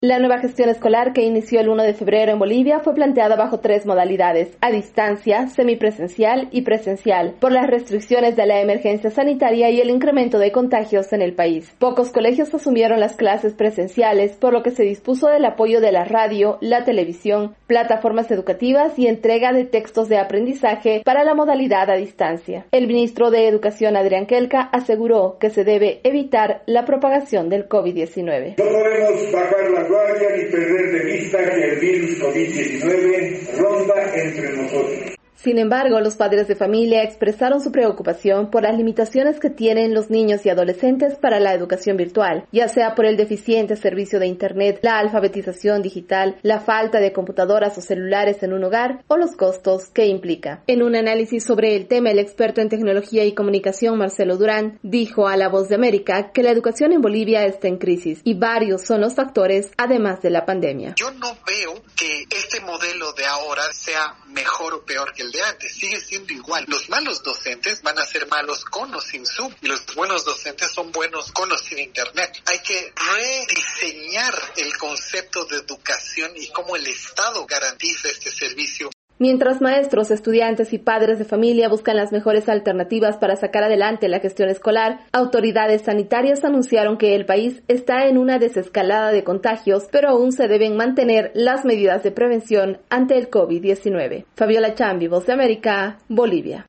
La nueva gestión escolar que inició el 1 de febrero en Bolivia fue planteada bajo 3 modalidades: a distancia, semipresencial y presencial, por las restricciones de la emergencia sanitaria y el incremento de contagios en el país. Pocos colegios asumieron las clases presenciales, por lo que se dispuso del apoyo de la radio, la televisión, plataformas educativas y entrega de textos de aprendizaje para la modalidad a distancia. El ministro de Educación, Adrián Kelka, aseguró que se debe evitar la propagación del COVID-19. No podemos bajar la guardia ni perder de vista que el virus COVID-19 ronda entre nosotros. Sin embargo, los padres de familia expresaron su preocupación por las limitaciones que tienen los niños y adolescentes para la educación virtual, ya sea por el deficiente servicio de Internet, la alfabetización digital, la falta de computadoras o celulares en un hogar o los costos que implica. En un análisis sobre el tema, el experto en tecnología y comunicación Marcelo Durán dijo a La Voz de América que la educación en Bolivia está en crisis y varios son los factores además de la pandemia. Yo no veo que este modelo de ahora sea mejor o peor que el de antes, sigue siendo igual. Los malos docentes van a ser malos con o sin Zoom y los buenos docentes son buenos con o sin Internet. Hay que rediseñar el concepto de educación y cómo el Estado garantiza este servicio. Mientras maestros, estudiantes y padres de familia buscan las mejores alternativas para sacar adelante la gestión escolar, autoridades sanitarias anunciaron que el país está en una desescalada de contagios, pero aún se deben mantener las medidas de prevención ante el COVID-19. Fabiola Chambi, Voz de América, Bolivia.